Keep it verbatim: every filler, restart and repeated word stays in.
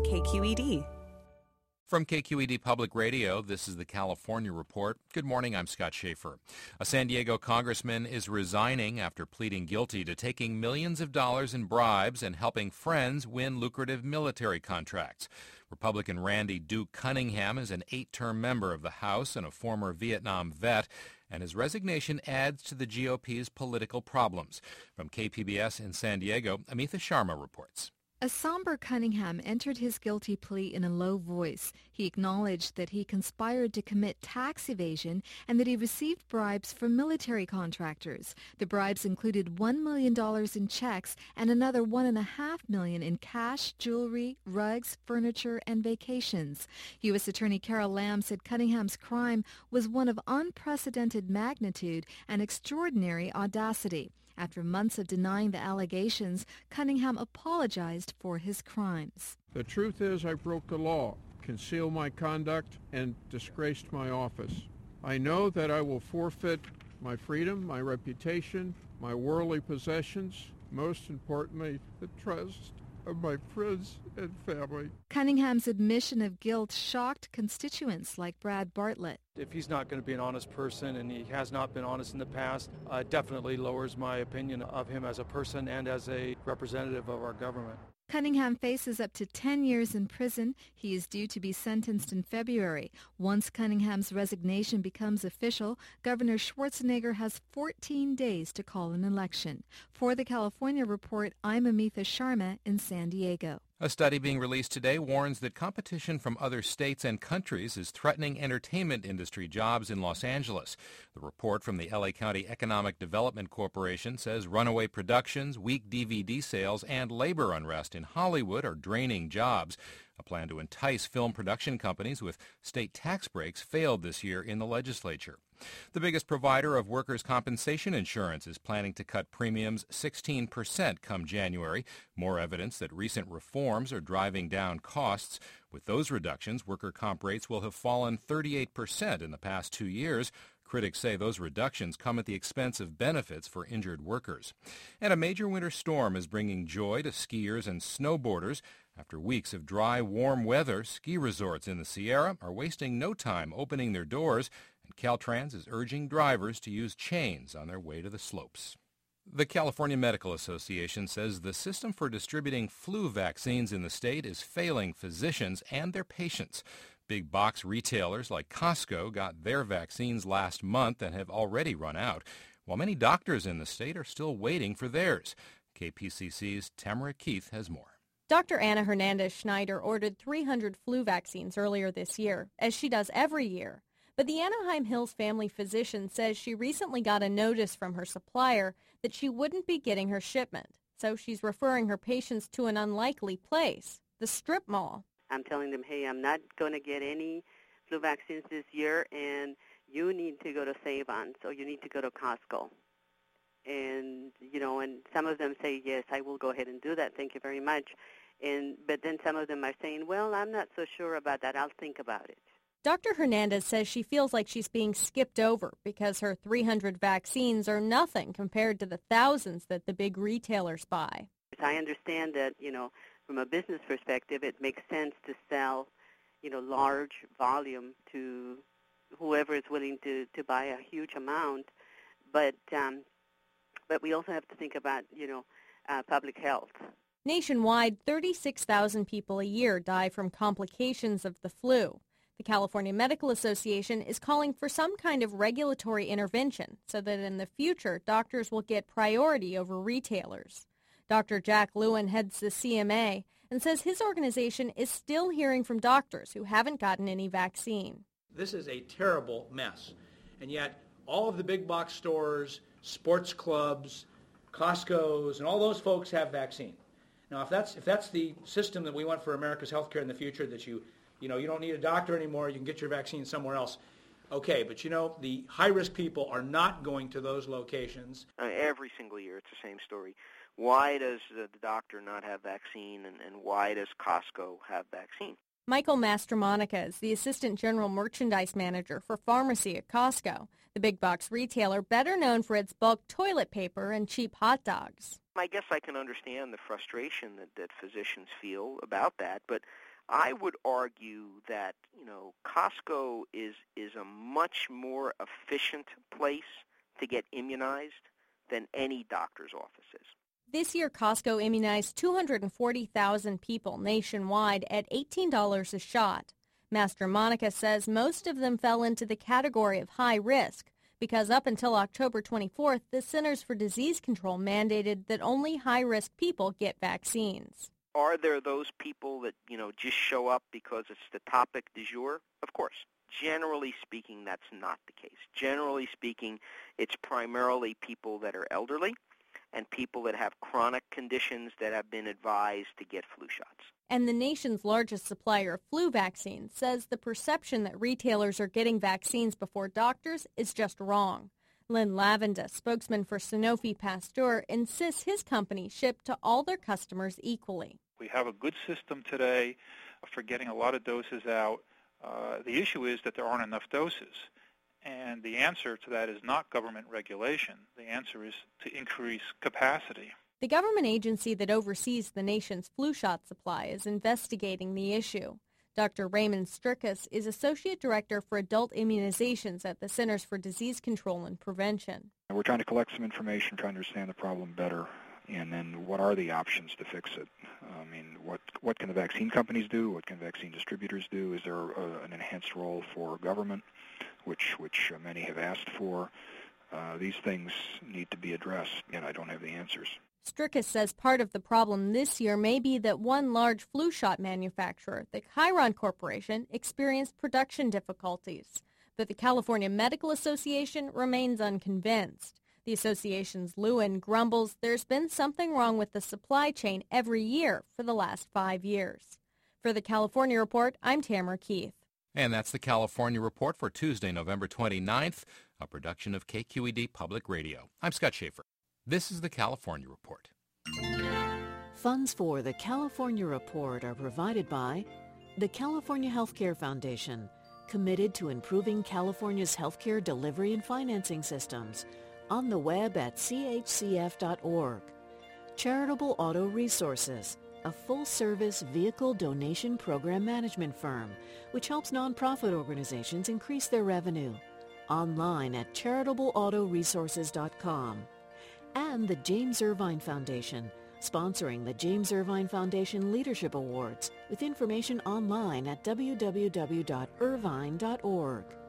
K Q E D. From K Q E D Public Radio, this is the California Report. Good morning, I'm Scott Schaefer. A San Diego congressman is resigning after pleading guilty to taking millions of dollars in bribes and helping friends win lucrative military contracts. Republican Randy Duke Cunningham is an eight-term member of the House and a former Vietnam vet, and his resignation adds to the G O P's political problems. From K P B S in San Diego, Amitha Sharma reports. A somber Cunningham entered his guilty plea in a low voice. He acknowledged that he conspired to commit tax evasion and that he received bribes from military contractors. The bribes included one million dollars in checks and another one point five million dollars in cash, jewelry, rugs, furniture, and vacations. U S Attorney Carol Lam said Cunningham's crime was one of unprecedented magnitude and extraordinary audacity. After months of denying the allegations, Cunningham apologized for his crimes. The truth is I broke the law, concealed my conduct, and disgraced my office. I know that I will forfeit my freedom, my reputation, my worldly possessions, most importantly, the trust of my friends and family. Cunningham's admission of guilt shocked constituents like Brad Bartlett. If he's not going to be an honest person, and he has not been honest in the past, uh, definitely lowers my opinion of him as a person and as a representative of our government. Cunningham faces up to ten years in prison. He is due to be sentenced in February. Once Cunningham's resignation becomes official, Governor Schwarzenegger has fourteen days to call an election. For the California Report, I'm Amitha Sharma in San Diego. A study being released today warns that competition from other states and countries is threatening entertainment industry jobs in Los Angeles. The report from the L A County Economic Development Corporation says runaway productions, weak D V D sales, and labor unrest in Hollywood are draining jobs. A plan to entice film production companies with state tax breaks failed this year in the legislature. The biggest provider of workers' compensation insurance is planning to cut premiums sixteen percent come January, more evidence that recent reforms are driving down costs. With those reductions, worker comp rates will have fallen thirty-eight percent in the past two years. Critics say those reductions come at the expense of benefits for injured workers. And a major winter storm is bringing joy to skiers and snowboarders. After weeks of dry, warm weather, ski resorts in the Sierra are wasting no time opening their doors, and Caltrans is urging drivers to use chains on their way to the slopes. The California Medical Association says the system for distributing flu vaccines in the state is failing physicians and their patients. Big box retailers like Costco got their vaccines last month and have already run out, while many doctors in the state are still waiting for theirs. K P C C's Tamara Keith has more. Doctor Anna Hernandez-Schneider ordered three hundred flu vaccines earlier this year, as she does every year. But the Anaheim Hills family physician says she recently got a notice from her supplier that she wouldn't be getting her shipment. So she's referring her patients to an unlikely place, the strip mall. I'm telling them, hey, I'm not going to get any flu vaccines this year, and you need to go to Save-On, so you need to go to Costco. And, you know, and some of them say, yes, I will go ahead and do that. Thank you very much. And but then some of them are saying, well, I'm not so sure about that. I'll think about it. Doctor Hernandez says she feels like she's being skipped over because her three hundred vaccines are nothing compared to the thousands that the big retailers buy. I understand that, you know, from a business perspective, it makes sense to sell, you know, large volume to whoever is willing to, to buy a huge amount. But um, but we also have to think about, you know, uh, public health. Nationwide, thirty-six thousand people a year die from complications of the flu. The California Medical Association is calling for some kind of regulatory intervention so that in the future, doctors will get priority over retailers. Doctor Jack Lewin heads the C M A and says his organization is still hearing from doctors who haven't gotten any vaccine. This is a terrible mess. And yet all of the big box stores, sports clubs, Costco's, and all those folks have vaccine. Now, if that's if that's the system that we want for America's healthcare in the future, that you you know you don't need a doctor anymore, you can get your vaccine somewhere else. Okay, but you know the high-risk people are not going to those locations. Uh, every single year, it's the same story. Why does the doctor not have vaccine, and, and why does Costco have vaccine? Michael Mastromonica is the Assistant General Merchandise Manager for Pharmacy at Costco, the big box retailer better known for its bulk toilet paper and cheap hot dogs. I guess I can understand the frustration that, that physicians feel about that, but I would argue that, you know, Costco is, is a much more efficient place to get immunized than any doctor's office is. This year, Costco immunized two hundred forty thousand people nationwide at eighteen dollars a shot. Master Monica says most of them fell into the category of high risk because up until October twenty-fourth, the Centers for Disease Control mandated that only high-risk people get vaccines. Are there those people that, you know, just show up because it's the topic du jour? Of course. Generally speaking, that's not the case. Generally speaking, it's primarily people that are elderly and people that have chronic conditions that have been advised to get flu shots. And the nation's largest supplier of flu vaccines says the perception that retailers are getting vaccines before doctors is just wrong. Lynn Lavenda, spokesman for Sanofi Pasteur, insists his company ship to all their customers equally. We have a good system today for getting a lot of doses out. Uh, the issue is that there aren't enough doses. And the answer to that is not government regulation. The answer is to increase capacity. The government agency that oversees the nation's flu shot supply is investigating the issue. Doctor Raymond Strikas is Associate Director for Adult Immunizations at the Centers for Disease Control and Prevention. We're trying to collect some information, trying to understand the problem better, and then what are the options to fix it? I mean, what what can the vaccine companies do? What can vaccine distributors do? Is there a, an enhanced role for government, which which many have asked for? Uh, these things need to be addressed, and I don't have the answers. Strikas says part of the problem this year may be that one large flu shot manufacturer, the Chiron Corporation, experienced production difficulties. But the California Medical Association remains unconvinced. The association's Lewin grumbles there's been something wrong with the supply chain every year for the last five years. For the California Report, I'm Tamara Keith. And that's the California Report for Tuesday, November twenty-ninth, a production of K Q E D Public Radio. I'm Scott Schaefer. This is the California Report. Funds for the California Report are provided by the California Healthcare Foundation, committed to improving California's healthcare delivery and financing systems, on the web at c h c f dot org. Charitable Auto Resources, a full-service vehicle donation program management firm which helps nonprofit organizations increase their revenue. Online at charitable auto resources dot com. And the James Irvine Foundation, sponsoring the James Irvine Foundation Leadership Awards, with information online at w w w dot irvine dot org.